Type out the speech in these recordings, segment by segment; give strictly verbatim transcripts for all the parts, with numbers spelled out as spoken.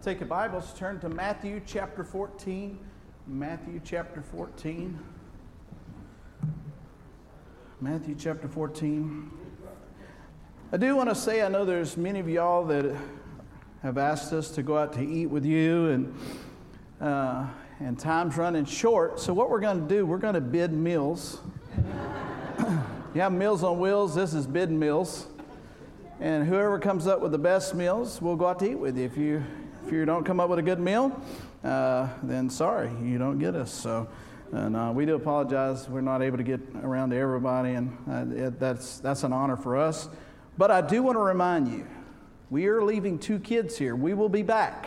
Take your Bibles, turn to Matthew chapter fourteen. Matthew chapter fourteen. Matthew chapter fourteen. I do want to say, I know there's many of y'all that have asked us to go out to eat with you, and uh, and time's running short. So what we're going to do, we're going to bid meals. You have Meals on Wheels. This is bid meals. And whoever comes up with the best meals, we'll go out to eat with you. If you if you don't come up with a good meal, uh, then sorry, you don't get us. So, and uh, we do apologize. We're not able to get around to everybody, and uh, it, that's that's an honor for us. But I do want to remind you, we are leaving two kids here. We will be back.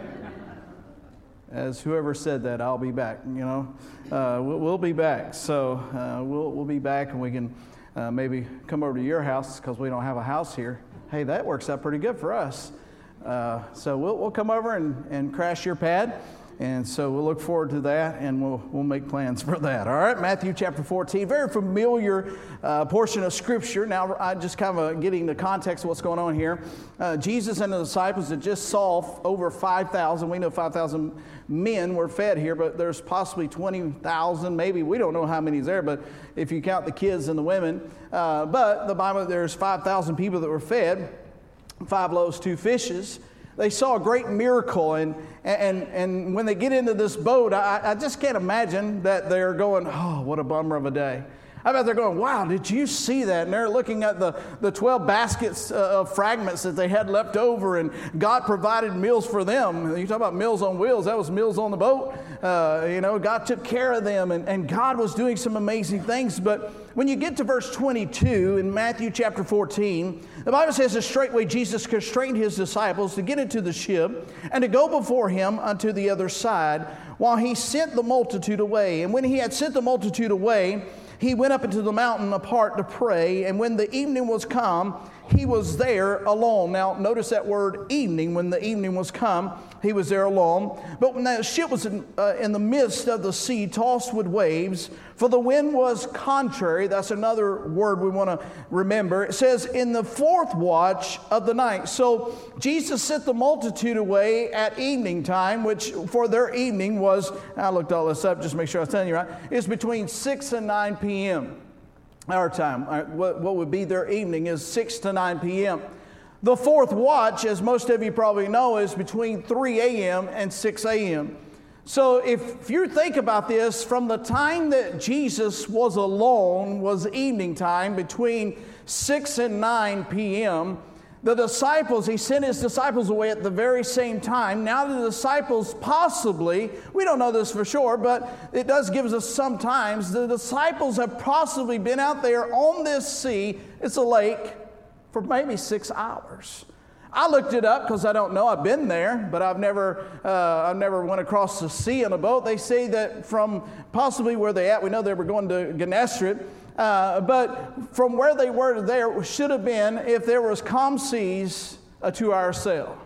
As whoever said that, I'll be back. You know, uh, we'll, we'll be back. So uh, we'll we'll be back, and we can. Uh, maybe come over to your house because we don't have a house here. Hey, that works out pretty good for us. Uh, so we'll we'll come over and, and crash your pad. And so we'll look forward to that, and we'll we'll make plans for that. All right, Matthew chapter fourteen, very familiar uh, portion of Scripture. Now, I just kind of getting the context of what's going on here. Uh, Jesus and the disciples had just saw over five thousand. We know five thousand men were fed here, but there's possibly twenty thousand, maybe. We don't know how many's there, but if you count the kids and the women. Uh, but the Bible, there's five thousand people that were fed, five loaves, two fishes. They saw a great miracle, and and and when they get into this boat, I, I just can't imagine that they're going, oh, what a bummer of a day. I bet they're going, wow, did you see that? And they're looking at the, the twelve baskets uh, of fragments that they had left over, and God provided meals for them. You talk about meals on wheels, that was meals on the boat. Uh, you know, God took care of them, and, and God was doing some amazing things. But when you get to verse twenty-two in Matthew chapter fourteen, the Bible says that straightway Jesus constrained his disciples to get into the ship and to go before him unto the other side while he sent the multitude away. And when he had sent the multitude away, he went up into the mountain apart to pray, and when the evening was come, he was there alone. Now, notice that word evening. When the evening was come, he was there alone. But when the ship was in, uh, in the midst of the sea, tossed with waves, for the wind was contrary. That's another word we want to remember. It says, in the fourth watch of the night. So Jesus sent the multitude away at evening time, which for their evening was, I looked all this up just to make sure I was telling you right, it's between six and nine p.m. Our time, what would be their evening is six to nine p.m. The fourth watch, as most of you probably know, is between three a.m. and six a.m. So if you think about this, from the time that Jesus was alone was evening time, between six and nine p.m., the disciples, he sent his disciples away at the very same time. Now the disciples possibly, we don't know this for sure, but it does give us sometimes, the disciples have possibly been out there on this sea, it's a lake, for maybe six hours. I looked it up because I don't know. I've been there, but I've never uh, I've never went across the sea on a boat. They say that from possibly where they at, we know they were going to Gennesaret, uh, but from where they were to there should have been, if there was calm seas, a two-hour sail.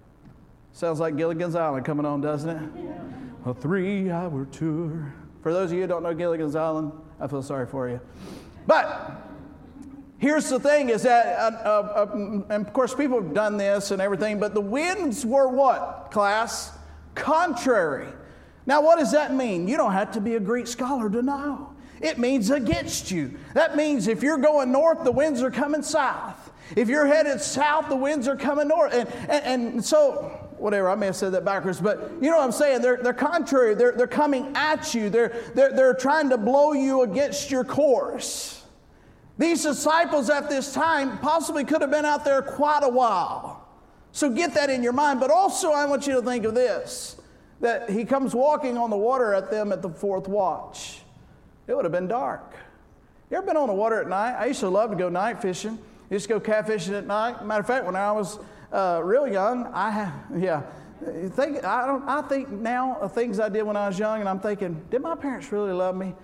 Sounds like Gilligan's Island coming on, doesn't it? Yeah. A three-hour tour. For those of you who don't know Gilligan's Island, I feel sorry for you. But here's the thing is that, uh, uh, uh, and of course people have done this and everything, but the winds were what, class? Contrary. Now what does that mean? You don't have to be a Greek scholar to know. It means against you. That means if you're going north, the winds are coming south. If you're headed south, the winds are coming north. And, and, and so, whatever, I may have said that backwards, but you know what I'm saying? They're, they're contrary. They're, they're coming at you. They're, they're, they're trying to blow you against your course. These disciples at this time possibly could have been out there quite a while. So get that in your mind. But also I want you to think of this, that he comes walking on the water at them at the fourth watch. It would have been dark. You ever been on the water at night? I used to love to go night fishing. I used to go catfishing at night. Matter of fact, when I was uh, real young, I have, yeah. Think, I, don't, I think now of things I did when I was young, and I'm thinking, did my parents really love me?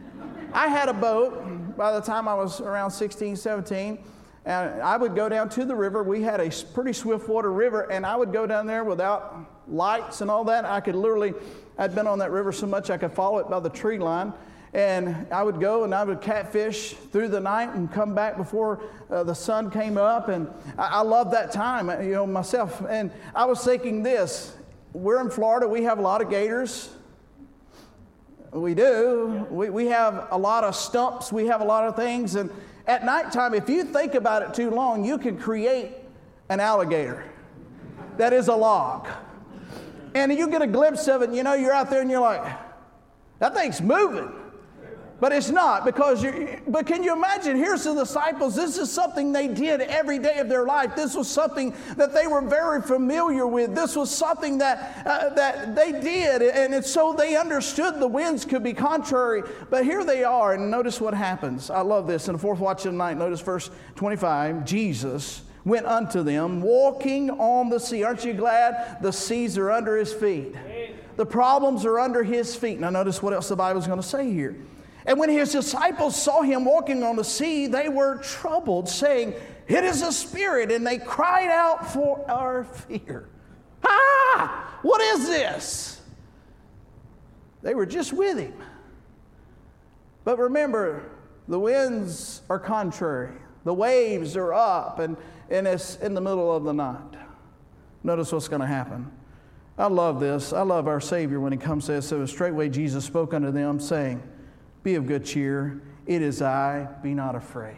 I had a boat by the time I was around sixteen, seventeen, and I would go down to the river. We had a pretty swift water river, and I would go down there without lights and all that. I could literally, I'd been on that river so much I could follow it by the tree line. And I would go and I would catfish through the night and come back before uh, the sun came up. And I, I loved that time, you know, myself. And I was thinking this, we're in Florida. We have a lot of gators. We do. We, we have a lot of stumps. We have a lot of things. And at nighttime, if you think about it too long, you can create an alligator that is a log. And you get a glimpse of it, and you know, you're out there and you're like, that thing's moving. But it's not, because you're, but can you imagine, here's the disciples, this is something they did every day of their life. This was something that they were very familiar with. This was something that, uh, that they did, and it's so they understood the winds could be contrary. But here they are, and notice what happens. I love this. In the fourth watch of the night, notice verse twenty-five, Jesus went unto them, walking on the sea. Aren't you glad the seas are under his feet? The problems are under his feet. Now notice what else the Bible is going to say here. And when his disciples saw him walking on the sea, they were troubled, saying, it is a spirit. And they cried out for our fear. Ah! What is this? They were just with him. But remember, the winds are contrary. The waves are up, and, and it's in the middle of the night. Notice what's going to happen. I love this. I love our Savior when he comes to us. So straightway Jesus spoke unto them, saying, be of good cheer. It is I. Be not afraid.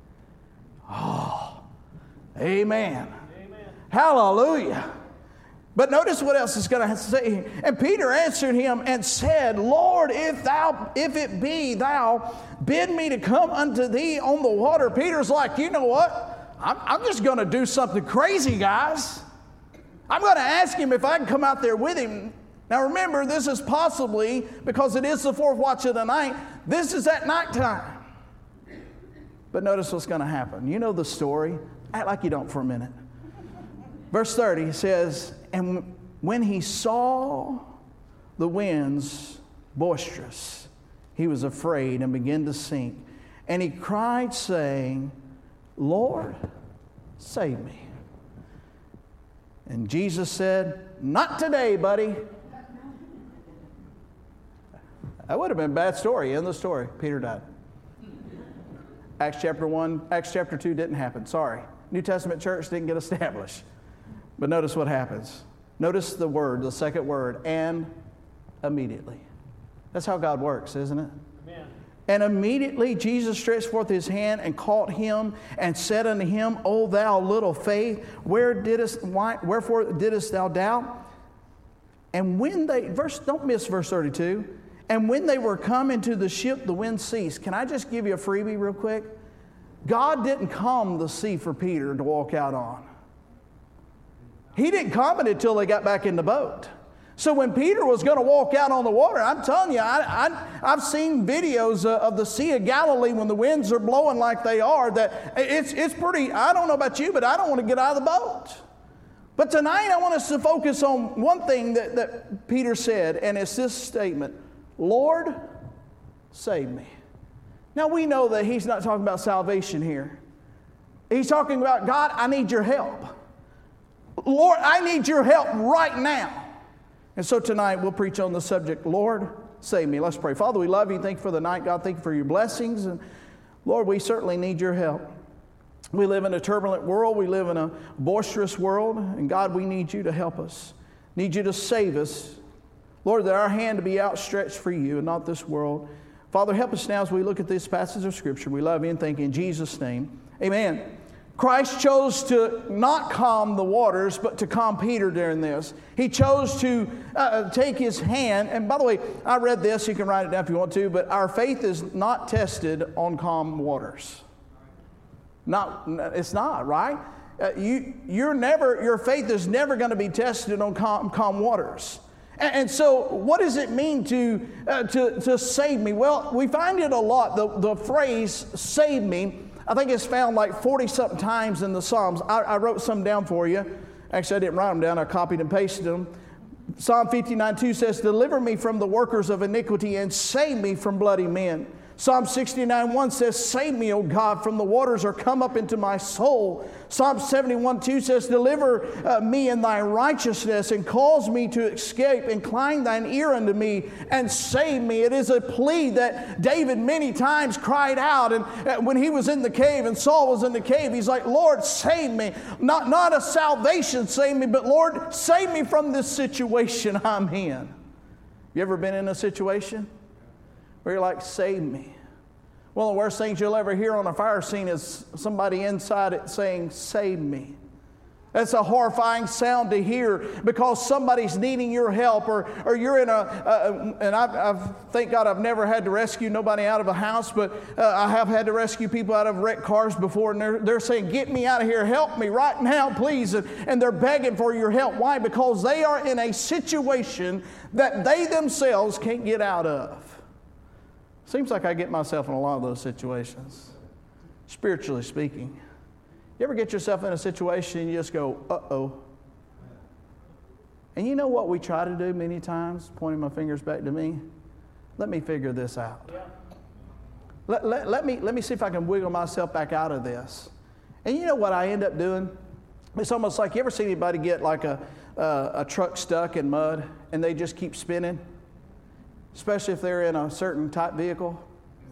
Oh, amen. Amen. Hallelujah. But notice what else is going to say. And Peter answered him and said, Lord, if thou, if it be thou, bid me to come unto thee on the water. Peter's like, you know what? I'm, I'm just going to do something crazy, guys. I'm going to ask him if I can come out there with him. Now remember, this is possibly, because it is the fourth watch of the night, this is at nighttime. But notice what's going to happen. You know the story. Act like you don't for a minute. Verse thirty says, and when he saw the winds boisterous, he was afraid and began to sink. And he cried, saying, Lord, save me. And Jesus said, not today, buddy. That would have been a bad story. End the story. Peter died. Acts chapter one, Acts chapter two didn't happen. Sorry. New Testament church didn't get established. But notice what happens. Notice the word, the second word, and immediately. That's how God works, isn't it? Amen. And immediately Jesus stretched forth his hand and caught him and said unto him, O thou little faith, where didst, why, wherefore didst thou doubt? And when they, verse, don't miss verse thirty-two. And when they were come into the ship, the wind ceased. Can I just give you a freebie real quick? God didn't calm the sea for Peter to walk out on. He didn't calm it until they got back in the boat. So when Peter was going to walk out on the water, I'm telling you, I, I, I've seen videos of the Sea of Galilee when the winds are blowing like they are, that it's, it's pretty, I don't know about you, but I don't want to get out of the boat. But tonight I want us to focus on one thing that, that Peter said, and it's this statement, Lord, save me. Now we know that he's not talking about salvation here. He's talking about, God, I need your help. Lord, I need your help right now. And so tonight we'll preach on the subject, Lord, save me. Let's pray. Father, we love you. Thank you for the night, God. Thank you for your blessings. And Lord, we certainly need your help. We live in a turbulent world. We live in a boisterous world. And God, we need you to help us. Need you to save us. Lord, that our hand to be outstretched for you and not this world. Father, help us now as we look at this passage of Scripture. We love you and thank you in Jesus' name. Amen. Christ chose to not calm the waters, but to calm Peter during this. He chose to uh, take his hand. And by the way, I read this. You can write it down if you want to. But our faith is not tested on calm waters. Not, it's not, right? Uh, you, you're never, your faith is never going to be tested on calm, calm waters. And, and so what does it mean to, uh, to, to save me? Well, we find it a lot. The, the phrase, save me, I think it's found like forty-something times in the Psalms. I, I wrote some down for you. Actually, I didn't write them down. I copied and pasted them. Psalm fifty-nine two says, deliver me from the workers of iniquity and save me from bloody men. Psalm sixty-nine one says, save me, O God, from the waters are come up into my soul. Psalm seventy-one two says, deliver uh, me in thy righteousness and cause me to escape. Incline thine ear unto me and save me. It is a plea that David many times cried out. And uh, when he was in the cave and Saul was in the cave, he's like, Lord, save me. Not, not a salvation, save me, but Lord, save me from this situation I'm in. You ever been in a situation where you're like, save me? One of the worst things you'll ever hear on a fire scene is somebody inside it saying, save me. That's a horrifying sound to hear because somebody's needing your help, or, or you're in a, a and I've, I've, thank God I've never had to rescue nobody out of a house, but uh, I have had to rescue people out of wrecked cars before, and they're, they're saying, get me out of here, help me right now, please. And, and they're begging for your help. Why? Because they are in a situation that they themselves can't get out of. Seems like I get myself in a lot of those situations, spiritually speaking. You ever get yourself in a situation and you just go, uh-oh. And you know what we try to do many times, pointing my fingers back to me? Let me figure this out. Yeah. Let, let, let, me, let me see if I can wiggle myself back out of this. And you know what I end up doing? It's almost like, you ever see anybody get like a, uh, a truck stuck in mud and they just keep spinning? Especially if they're in a certain type vehicle.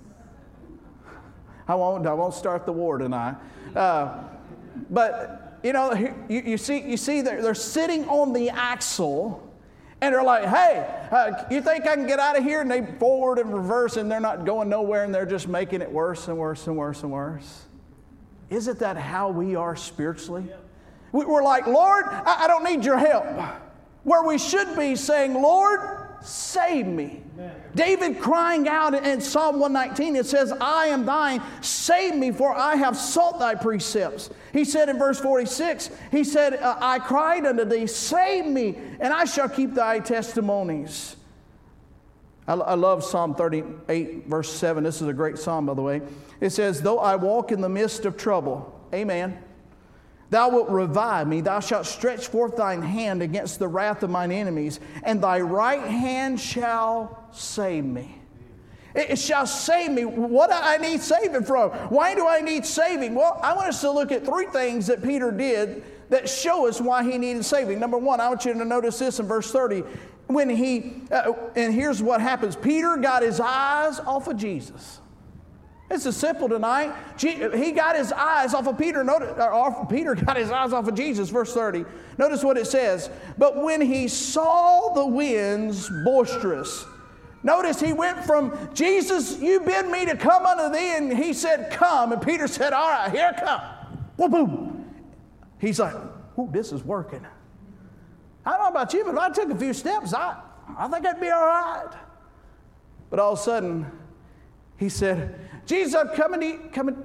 I won't, I won't start the war tonight. Uh, but, you know, you, you see, you see they're, they're sitting on the axle, and they're like, hey, uh, you think I can get out of here? And they forward and reverse, and they're not going nowhere, and they're just making it worse and worse and worse and worse. Isn't that how we are spiritually? We're like, Lord, I, I don't need your help. Where we should be saying, Lord, save me. Amen. David crying out in Psalm one nineteen, it says, I am thine, save me, for I have sought thy precepts. He said in verse forty-six, he said, I cried unto thee, save me, and I shall keep thy testimonies. I, I love Psalm thirty-eight, verse seven. This is a great psalm, by the way. It says, though I walk in the midst of trouble, amen, thou wilt revive me. Thou shalt stretch forth thine hand against the wrath of mine enemies, and thy right hand shall save me. It shall save me. What do I need saving from? Why do I need saving? Well, I want us to look at three things that Peter did that show us why he needed saving. Number one, I want you to notice this in verse thirty. When he, uh, and here's what happens. Peter got his eyes off of Jesus. It's as simple tonight. He got his eyes off of Peter. Notice, or off, Peter got his eyes off of Jesus. Verse thirty. Notice what it says. But when he saw the winds boisterous. Notice he went from, Jesus, you bid me to come unto thee. And he said, come. And Peter said, all right, here I come. Boom, boom. He's like, ooh, this is working. I don't know about you, but if I took a few steps, I, I think I'd be all right. But all of a sudden, he said, Jesus, I'm coming to you, coming.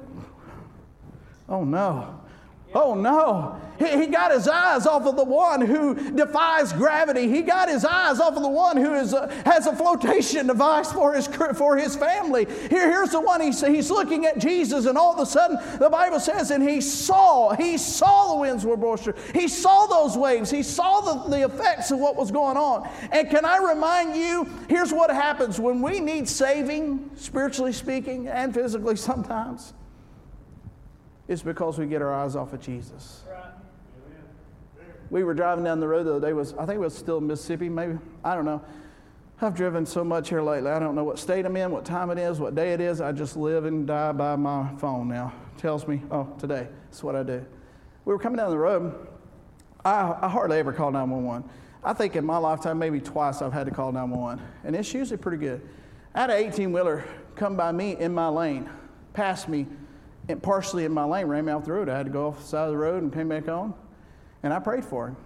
Oh, no. Oh, no. He, he got his eyes off of the one who defies gravity. He got his eyes off of the one who is a, has a flotation device for his, for his family. Here, here's the one, he's, he's looking at Jesus, and all of a sudden, the Bible says, and he saw, he saw the winds were boisterous. He saw those waves. He saw the, the effects of what was going on. And can I remind you, here's what happens when we need saving, spiritually speaking, and physically sometimes. It's because we get our eyes off of Jesus. Right. We were driving down the road the other day. Was I think it was still in Mississippi, maybe. I don't know. I've driven so much here lately. I don't know what state I'm in, what time it is, what day it is. I just live and die by my phone now. It tells me, oh, today. That's what I do. We were coming down the road. I, I hardly ever call nine one one. I think in my lifetime, maybe twice I've had to call nine one one. And it's usually pretty good. I had an eighteen-wheeler come by me in my lane, pass me, and partially in my lane, ran me off the road. I had to go off the side of the road and came back on. And I prayed for him.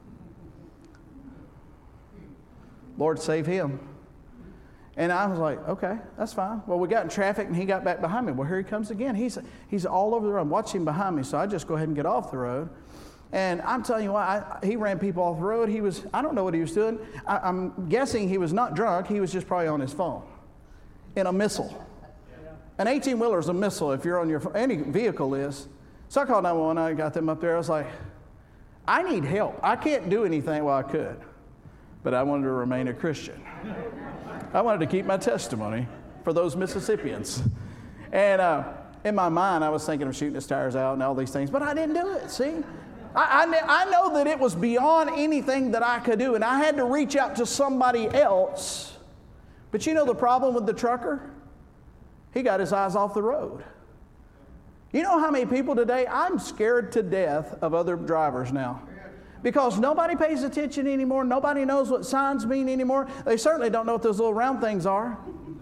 Lord, save him. And I was like, okay, that's fine. Well, we got in traffic and he got back behind me. Well, here he comes again. He's, he's all over the road. I'm watching behind me, so I just go ahead and get off the road. And I'm telling you what, I, he ran people off the road. He was, I don't know what he was doing. I, I'm guessing he was not drunk. He was just probably on his phone in a missile. An eighteen-wheeler is a missile if you're on your phone. Any vehicle is. So I called nine one one. I got them up there. I was like, I need help. I can't do anything. Well, I could. But I wanted to remain a Christian. I wanted to keep my testimony. for those Mississippians. And uh, in my mind, I was thinking of shooting his tires out and all these things, but I didn't do it, see? I, I, I know that it was beyond anything that I could do, and I had to reach out to somebody else. But you know the problem with the trucker? He got his eyes off the road. You know how many people today, I'm scared to death of other drivers now. Because nobody pays attention anymore. Nobody knows what signs mean anymore. They certainly don't know what those little round things are.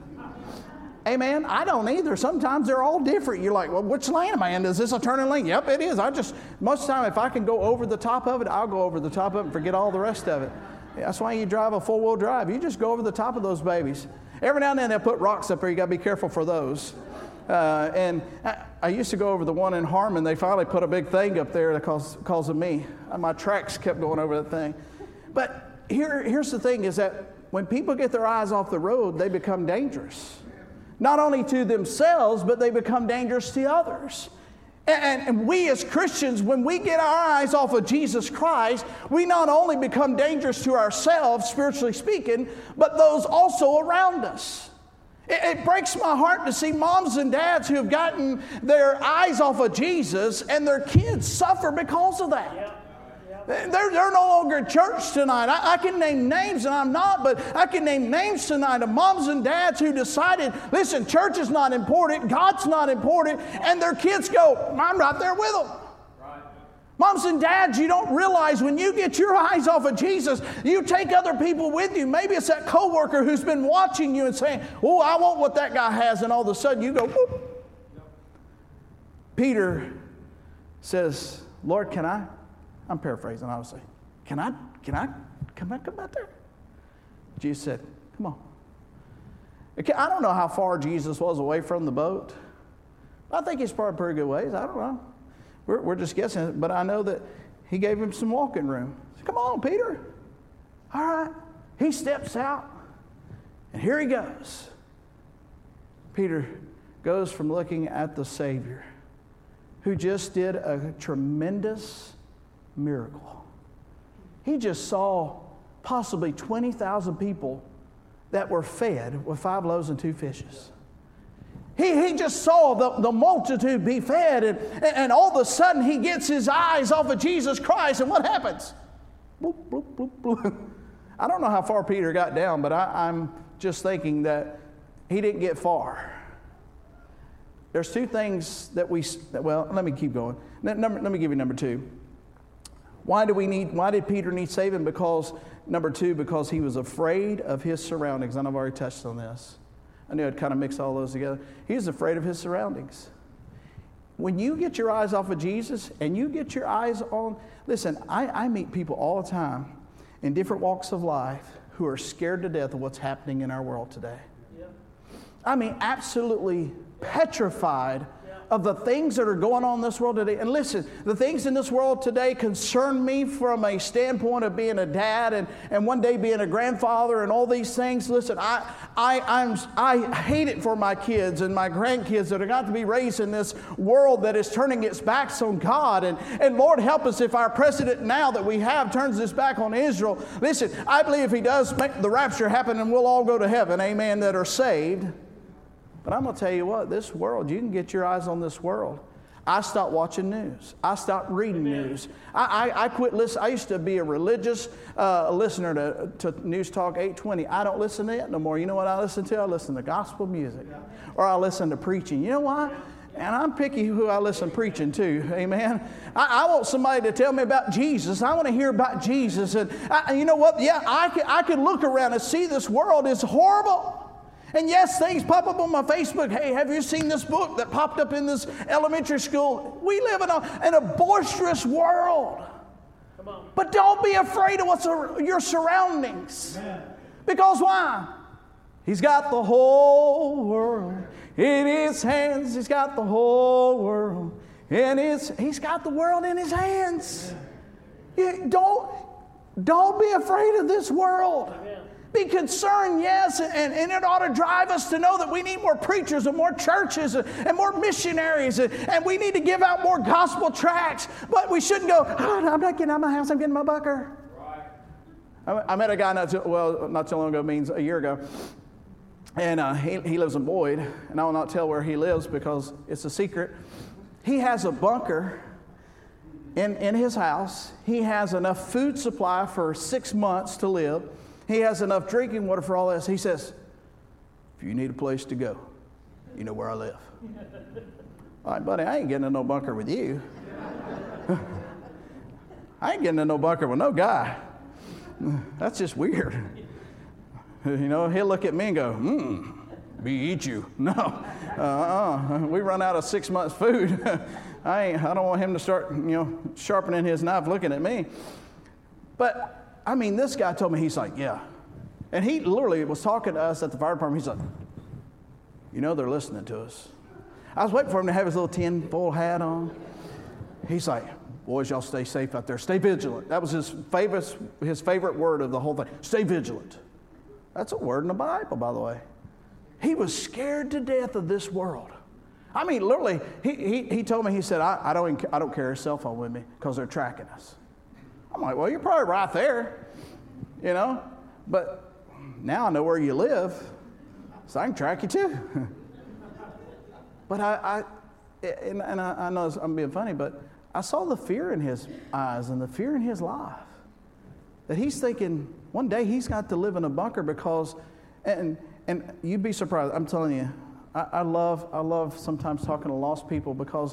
Amen. I don't either. Sometimes they're all different. You're like, well, which lane am I in? Is this a turning lane? Yep, it is. I just, most of the time, if I can go over the top of it, I'll go over the top of it and forget all the rest of it. That's why you drive a four-wheel drive. You just go over the top of those babies. Every now and then they'll put rocks up there. You got to be careful for those. Uh, and I, I used to go over the one in Harmon. They finally put a big thing up there because, because of me. My tracks kept going over that thing. But here, here's the thing is that when people get their eyes off the road, they become dangerous. Not only to themselves, but they become dangerous to others. And, and we as Christians, when we get our eyes off of Jesus Christ, we not only become dangerous to ourselves, spiritually speaking, but those also around us. It, it breaks my heart to see moms and dads who have gotten their eyes off of Jesus and their kids suffer because of that. Yeah. They're, they're no longer at church tonight. I, I can name names, and I'm not, but I can name names tonight of moms and dads who decided, listen, church is not important, God's not important, and their kids go, I'm right there with them. Right. Moms and dads, you don't realize when you get your eyes off of Jesus, you take other people with you. Maybe it's that coworker who's been watching you and saying, oh, I want what that guy has, and all of a sudden you go, whoop. Yep. Peter says, Lord, can I? I'm paraphrasing, obviously. Can I, can I, can I come out there? Jesus said, come on. Okay, I don't know how far Jesus was away from the boat. I think he's probably pretty good ways. I don't know. We're, we're just guessing. But I know that he gave him some walking room. Said, come on, Peter. All right. He steps out, and here he goes. Peter goes from looking at the Savior, who just did a tremendous miracle. He just saw possibly twenty thousand people that were fed with five loaves and two fishes. He, he just saw the, the multitude be fed, and, and all of a sudden he gets his eyes off of Jesus Christ, and what happens? Bloop, bloop, bloop, bloop. I don't know how far Peter got down, but I, I'm just thinking that he didn't get far. There's two things that we, well, let me keep going. Number, let me give you number two. Why do we need? Why did Peter need saving? Because, number two, because he was afraid of his surroundings. And I've already touched on this. I knew I'd kind of mix all those together. He was afraid of his surroundings. When you get your eyes off of Jesus and you get your eyes on, listen, I, I meet people all the time in different walks of life who are scared to death of what's happening in our world today. Yeah. I mean, absolutely petrified of the things that are going on in this world today. And listen, the things in this world today concern me from a standpoint of being a dad and, and one day being a grandfather and all these things. Listen, I, I, I'm, I hate it for my kids and my grandkids that are got to be raised in this world that is turning its backs on God. And, and Lord, help us if our president now that we have turns his back on Israel. Listen, I believe if he does make the rapture happen and we'll all go to heaven, amen, that are saved. But I'm going to tell you what, this world, you can get your eyes on this world. I stopped watching news. I stopped reading news. I, I, I quit listening. I used to be a religious uh, listener to, to News Talk eight twenty. I don't listen to it no more. You know what I listen to? I listen to gospel music. Or I listen to preaching. You know why? And I'm picky who I listen preaching to. Amen. I, I want somebody to tell me about Jesus. I want to hear about Jesus. And I, you know what? Yeah, I could, I could look around and see this world is horrible. And yes, things pop up on my Facebook. Hey, have you seen this book that popped up in this elementary school? We live in a, in a boisterous world. Come on. But don't be afraid of what's your surroundings. Amen. Because why? He's got the whole world in his hands. He's got the whole world in his, he's got the world in his hands. You don't, don't be afraid of this world. Amen. Be concerned, yes, and, and it ought to drive us to know that we need more preachers and more churches and, and more missionaries, and, and we need to give out more gospel tracts. But we shouldn't go, oh, I'm not getting out of my house, I'm getting my bucker. Right. I, I met a guy, not too, well, not too long ago, means a year ago. and uh, he, he lives in Boyd, and I will not tell where he lives because it's a secret. He has a bunker in, in his house. He has enough food supply for six months to live. He has enough drinking water for all this. He says, if you need a place to go, you know where I live. All right, buddy, I ain't getting in no bunker with you. I ain't getting in no bunker with no guy. That's just weird. You know, he'll look at me and go, hmm, we eat you. No, uh-uh. We run out of six months food. I ain't, I don't want him to start, you know, sharpening his knife looking at me. But, I mean, this guy told me, he's like, yeah. And he literally was talking to us at the fire department. He's like, you know, they're listening to us. I was waiting for him to have his little tin-foil hat on. He's like, boys, y'all stay safe out there. Stay vigilant. That was his favorite, his favorite word of the whole thing. Stay vigilant. That's a word in the Bible, by the way. He was scared to death of this world. I mean, literally, he, he, he told me, he said, I, I, don't, I don't carry a cell phone with me because they're tracking us. I'm like, well, you're probably right there, you know. But now I know where you live, so I can track you too. But I, I and, and I, I know I'm being funny, but I saw the fear in his eyes and the fear in his life. That he's thinking one day he's got to live in a bunker because, and and you'd be surprised. I'm telling you, I, I love I love sometimes talking to lost people because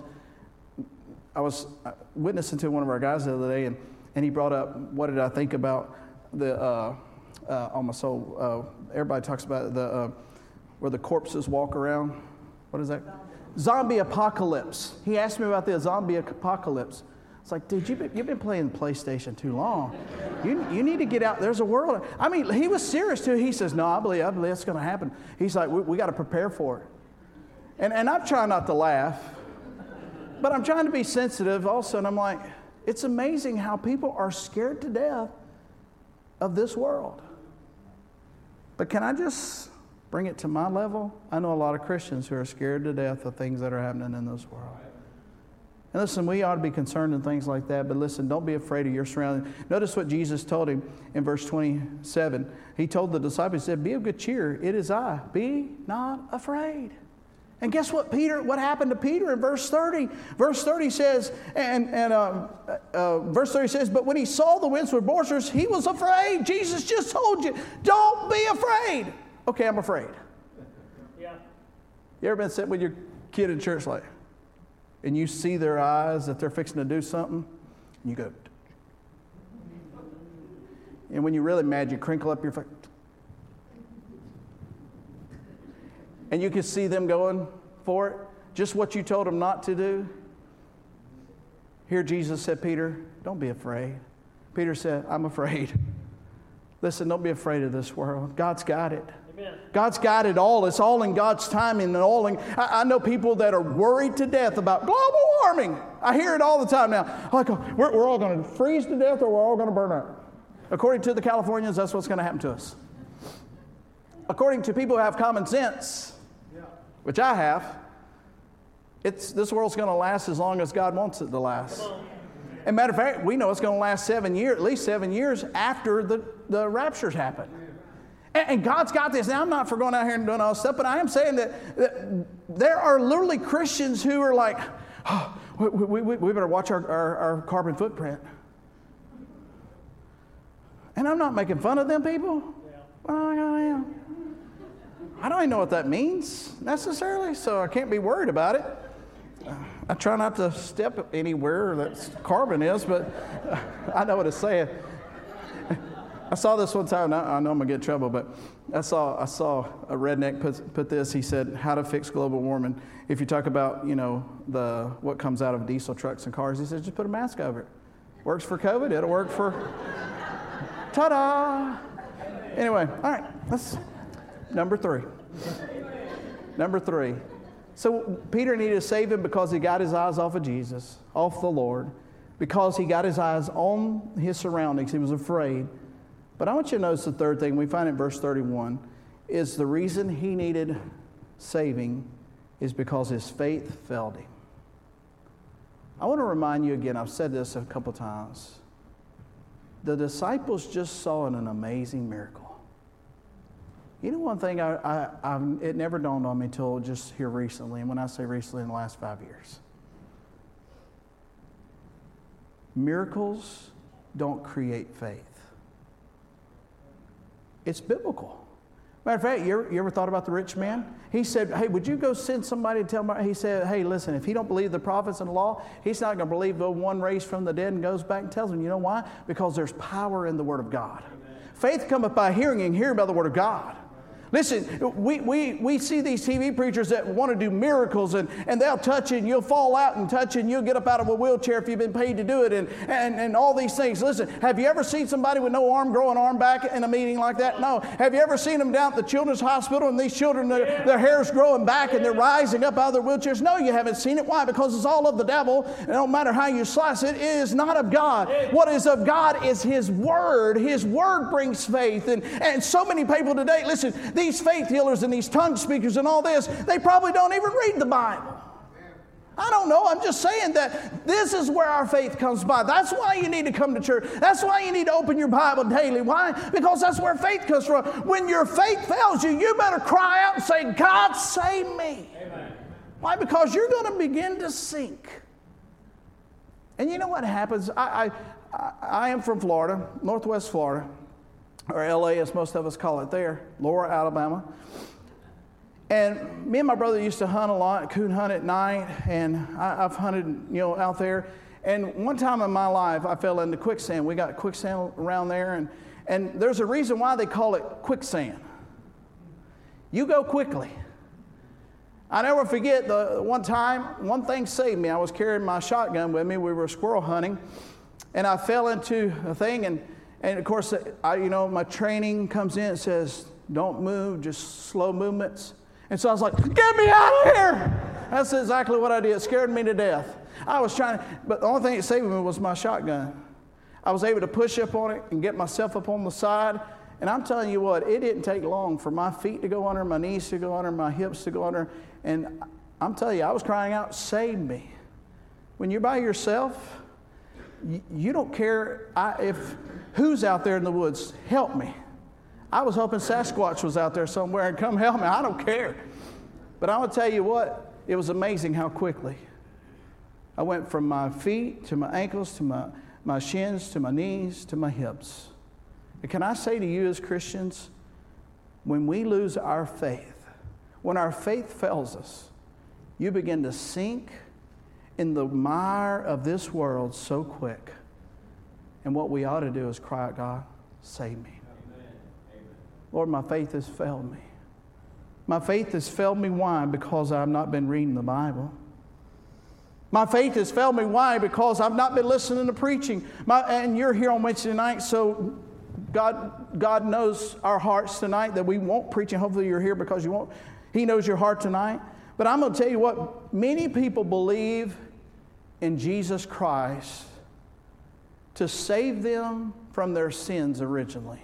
I was witnessing to one of our guys the other day, and, and he brought up, what did I think about the uh, uh, on my soul? Uh, everybody talks about the uh, where the corpses walk around. What is that? Zombie apocalypse. He asked me about the zombie apocalypse. It's like, dude, you've been, you've been playing PlayStation too long. You, you need to get out. There's a world. I mean, he was serious too. He says, no, I believe, I believe it's going to happen. He's like, we, we got to prepare for it. And, and I'm trying not to laugh, but I'm trying to be sensitive also. And I'm like, it's amazing how people are scared to death of this world. But can I just bring it to my level? I know a lot of Christians who are scared to death of things that are happening in this world. And listen, we ought to be concerned in things like that, but listen, don't be afraid of your surroundings. Notice what Jesus told him in verse twenty-seven. He told the disciples, he said, be of good cheer, it is I. Be not afraid. And guess what, Peter? What happened to Peter in verse thirty? Verse thirty says, and, and uh, uh, verse thirty says, but when he saw the winds were boisterous, he was afraid. Jesus just told you, don't be afraid. Okay, I'm afraid. Yeah. You ever been sitting with your kid in church like, and you see their eyes that they're fixing to do something, and you go, and when you're really mad, you crinkle up your face, and you can see them going for it, just what you told them not to do. Here Jesus said, Peter, don't be afraid. Peter said, I'm afraid. Listen, don't be afraid of this world. God's got it. Amen. God's got it all. It's all in God's timing and all in, I, I know people that are worried to death about global warming. I hear it all the time now. Like, we're, we're all going to freeze to death or we're all going to burn up. According to the Californians, that's what's going to happen to us. According to people who have common sense, which I have, it's, this world's going to last as long as God wants it to last. As a matter of fact, we know it's going to last seven years, at least seven years after the, the raptures happen. And, and God's got this. Now, I'm not for going out here and doing all this stuff, but I am saying that, that there are literally Christians who are like, oh, we, we, we, we better watch our, our, our carbon footprint. And I'm not making fun of them people. Yeah. Well, I am. I don't even know what that means necessarily, so I can't be worried about it. I try not to step anywhere that carbon is, but I know what it's saying. I saw this one time, I know I'm going to get in trouble, but I saw I saw a redneck put, put this. He said, how to fix global warming. If you talk about, you know, the what comes out of diesel trucks and cars, he said, just put a mask over it. Works for COVID, it'll work for, ta-da! Anyway, all right, let's, number three. Number three. So Peter needed to save him because he got his eyes off of Jesus, off the Lord, because he got his eyes on his surroundings. He was afraid. But I want you to notice the third thing we find in verse thirty-one is the reason he needed saving is because his faith failed him. I want to remind you again, I've said this a couple times. The disciples just saw an amazing miracle. You know one thing, I, I, I, it never dawned on me until just here recently, and when I say recently, in the last five years. Miracles don't create faith. It's biblical. Matter of fact, you ever, you ever thought about the rich man? He said, hey, would you go send somebody to tell me? He said, hey, listen, if he don't believe the prophets and the law, he's not going to believe the one raised from the dead, and goes back and tells them. You know why? Because there's power in the Word of God. Amen. Faith cometh by hearing, and hearing by the Word of God. Listen, we, we, we see these T V preachers that want to do miracles, and, and they'll touch you and you'll fall out and touch you and you'll get up out of a wheelchair if you've been paid to do it, and, and, and all these things. Listen, have you ever seen somebody with no arm grow an arm back in a meeting like that? No. Have you ever seen them down at the children's hospital and these children, their, their hair's growing back and they're rising up out of their wheelchairs? No, you haven't seen it. Why? Because it's all of the devil. It don't matter how you slice it. It is not of God. What is of God is His Word. His Word brings faith. And, and so many people today, listen, these faith healers and these tongue speakers and all this, they probably don't even read the Bible. I don't know. I'm just saying that this is where our faith comes by. That's why you need to come to church. That's why you need to open your Bible daily. Why? Because that's where faith comes from. When your faith fails you, you better cry out and say, God, save me. Amen. Why? Because you're going to begin to sink. And you know what happens? I, I, I am from Florida, Northwest Florida, or L A as most of us call it there, Lower Alabama. And me and my brother used to hunt a lot, coon hunt at night, and I, I've hunted, you know, out there. And one time in my life, I fell into quicksand. We got quicksand around there, and, and there's a reason why they call it quicksand. You go quickly. I never forget the one time, one thing saved me. I was carrying my shotgun with me. We were squirrel hunting, and I fell into a thing, and And of course, I, you know, my training comes in and says, don't move, just slow movements. And so I was like, get me out of here. That's exactly what I did. It scared me to death. I was trying, but the only thing that saved me was my shotgun. I was able to push up on it and get myself up on the side. And I'm telling you what, it didn't take long for my feet to go under, my knees to go under, my hips to go under. And I'm telling you, I was crying out, save me. When you're by yourself, you, you don't care I, if who's out there in the woods, help me. I was hoping Sasquatch was out there somewhere and come help me. I don't care. But I will tell you what, it was amazing how quickly I went from my feet to my ankles to my, my shins to my knees to my hips. And can I say to you as Christians, when we lose our faith, when our faith fails us, you begin to sink in the mire of this world so quick. And what we ought to do is cry out, God, save me. Amen. Amen. Lord, my faith has failed me. My faith has failed me. Why? Because I've not been reading the Bible. My faith has failed me. Why? Because I've not been listening to preaching. My, and you're here on Wednesday night, so God, God knows our hearts tonight that we won't preach, and hopefully you're here because you won't. He knows your heart tonight. But I'm going to tell you what, many people believe in Jesus Christ to save them from their sins originally.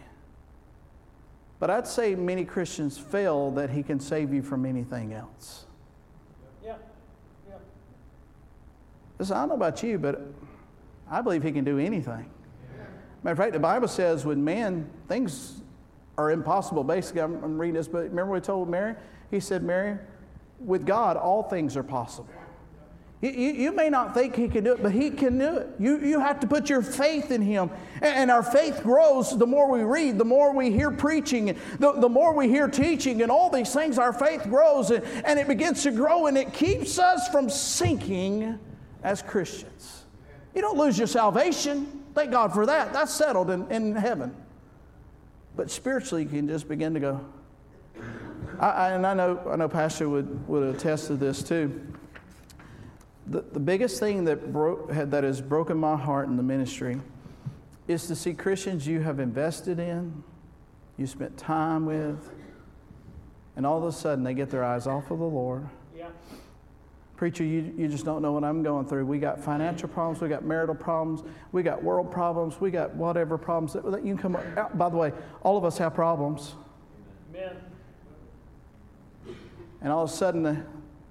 But I'd say many Christians fail that He can save you from anything else. Yeah. Yeah. Listen, I don't know about you, but I believe He can do anything. Yeah. Matter of fact, the Bible says with men, things are impossible. Basically, I'm, I'm reading this, but remember what He told Mary? He said, Mary, with God, all things are possible. You, you, you may not think He can do it, but He can do it. You, you have to put your faith in Him. And, and our faith grows the more we read, the more we hear preaching, the, the more we hear teaching, and all these things, our faith grows, and, and it begins to grow, and it keeps us from sinking as Christians. You don't lose your salvation. Thank God for that. That's settled in, in heaven. But spiritually, you can just begin to go. I, I, and I know, I know Pastor would, would attest to this too. The, the biggest thing that, broke, that has broken my heart in the ministry is to see Christians you have invested in, you spent time with, and all of a sudden they get their eyes off of the Lord. Yeah. Preacher, you, you just don't know what I'm going through. We got financial problems, we got marital problems, we got world problems, we got whatever problems that, that you can come up. By the way, all of us have problems. Amen. And all of a sudden, they,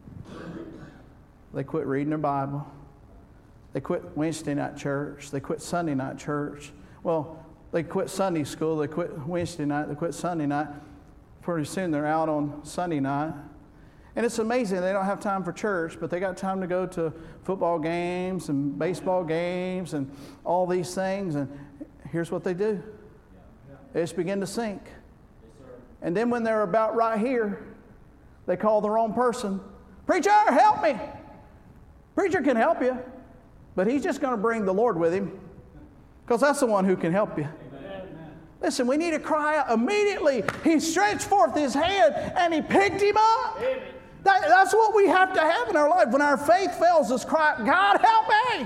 they quit reading their Bible. They quit Wednesday night church. They quit Sunday night church. Well, they quit Sunday school. They quit Wednesday night. They quit Sunday night. pretty soon they're out on Sunday night. And it's amazing. They don't have time for church, but they got time to go to football games and baseball games and all these things. And here's what they do. They just begin to sink. And then when they're about right here, they call the wrong person. Preacher, help me. Preacher can help you, but he's just going to bring the Lord with him, because that's the one who can help you. Amen. Listen, we need to cry out immediately. He stretched forth his hand and he picked him up. That, that's what we have to have in our life. When our faith fails us, cry, God, help me.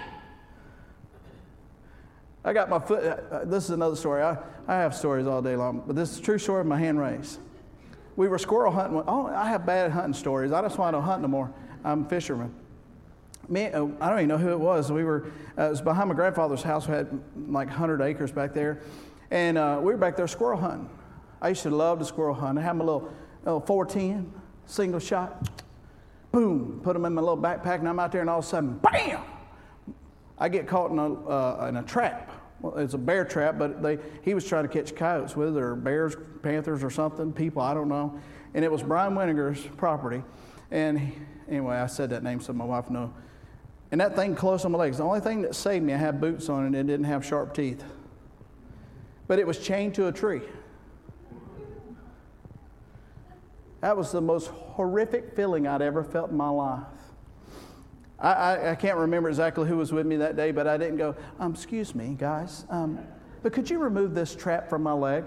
I got my foot. Uh, this is another story. I, I have stories all day long, but this is a true story of my hand raised. We were squirrel hunting. Oh, I have bad hunting stories. I just want to hunt no more. I'm a fisherman. Me, uh, I don't even know who it was. We were, uh, it was behind my grandfather's house. We had like one hundred acres back there. And uh, we were back there squirrel hunting. I used to love to squirrel hunt. I had my little, little four ten, single shot. Boom, put them in my little backpack, and I'm out there, and all of a sudden, bam! I get caught in a, uh, in a trap. Well, it's a bear trap, but they, he was trying to catch coyotes with it, or bears, panthers, or something, people, I don't know. And it was Brian Winiger's property. And he, anyway, I said that name so my wife knows. And that thing closed on my legs. The only thing that saved me, I had boots on and it didn't have sharp teeth. But it was chained to a tree. That was the most horrific feeling I'd ever felt in my life. I, I, I can't remember exactly who was with me that day, but I didn't go, um, excuse me, guys, um, but could you remove this trap from my leg?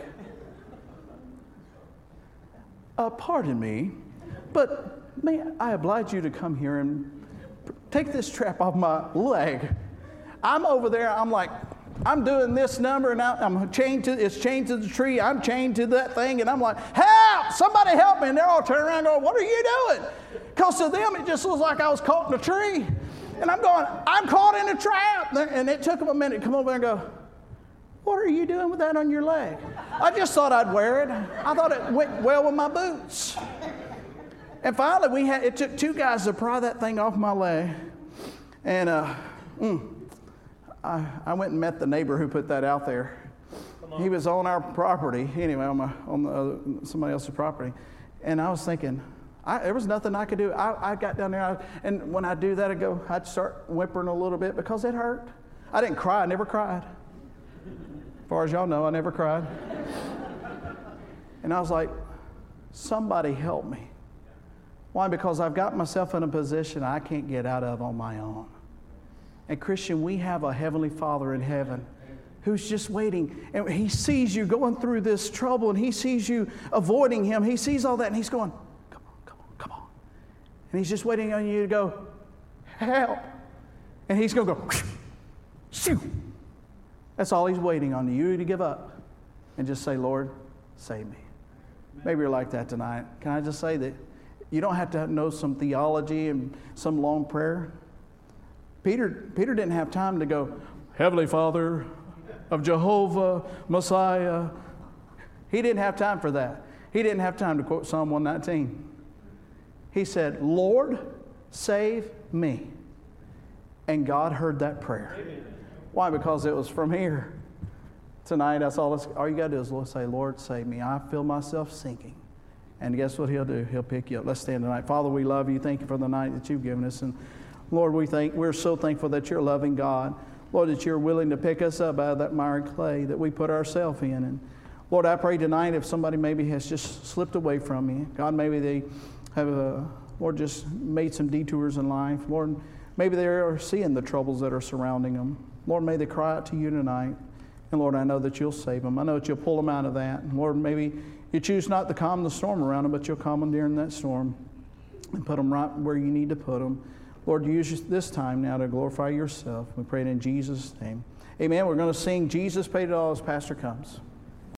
Uh, pardon me, but may I oblige you to come here and take this trap off my leg. I'm over there, I'm like, I'm doing this number, and I'm chained to, it's chained to the tree, I'm chained to that thing, and I'm like, help, somebody help me, and they're all turning around going, what are you doing? Because to them, it just looks like I was caught in a tree. And I'm going, I'm caught in a trap. And it took them a minute to come over and go, what are you doing with that on your leg? I just thought I'd wear it. I thought it went well with my boots. And finally, we had, it took two guys to pry that thing off my leg. And uh, mm, I, I went and met the neighbor who put that out there. He was on our property, anyway, on, my, on the other, somebody else's property. And I was thinking, I, there was nothing I could do. I, I got down there, I, and when I do that, I go, I'd start whimpering a little bit because it hurt. I didn't cry. I never cried. As far as y'all know, I never cried. And I was like, somebody help me. Why? Because I've got myself in a position I can't get out of on my own. And Christian, we have a Heavenly Father in heaven who's just waiting. And He sees you going through this trouble, and He sees you avoiding Him. He sees all that, and He's going, and He's just waiting on you to go, help. And He's going to go, shoo. That's all He's waiting on you to give up. And just say, Lord, save me. Maybe you're like that tonight. Can I just say that you don't have to know some theology and some long prayer. Peter, Peter didn't have time to go, Heavenly Father of Jehovah, Messiah. He didn't have time for that. He didn't have time to quote Psalm one nineteen. He said, Lord, save me. And God heard that prayer. Amen. Why? Because it was from here. Tonight, that's all, all you got to do is Lord, say, Lord, save me. I feel myself sinking. And guess what He'll do? He'll pick you up. Let's stand tonight. Father, we love you. Thank you for the night that you've given us. And Lord, we think we're so thankful that you're a loving God. Lord, that you're willing to pick us up out of that miry clay that we put ourselves in. And Lord, I pray tonight if somebody maybe has just slipped away from me, God, maybe they have, uh, Lord, just made some detours in life. Lord, maybe they are seeing the troubles that are surrounding them. Lord, may they cry out to you tonight. And Lord, I know that you'll save them. I know that you'll pull them out of that. And Lord, maybe you choose not to calm the storm around them, but you'll calm them during that storm and put them right where you need to put them. Lord, use this time now to glorify yourself. We pray it in Jesus' name. Amen. We're going to sing Jesus Paid It All as Pastor comes.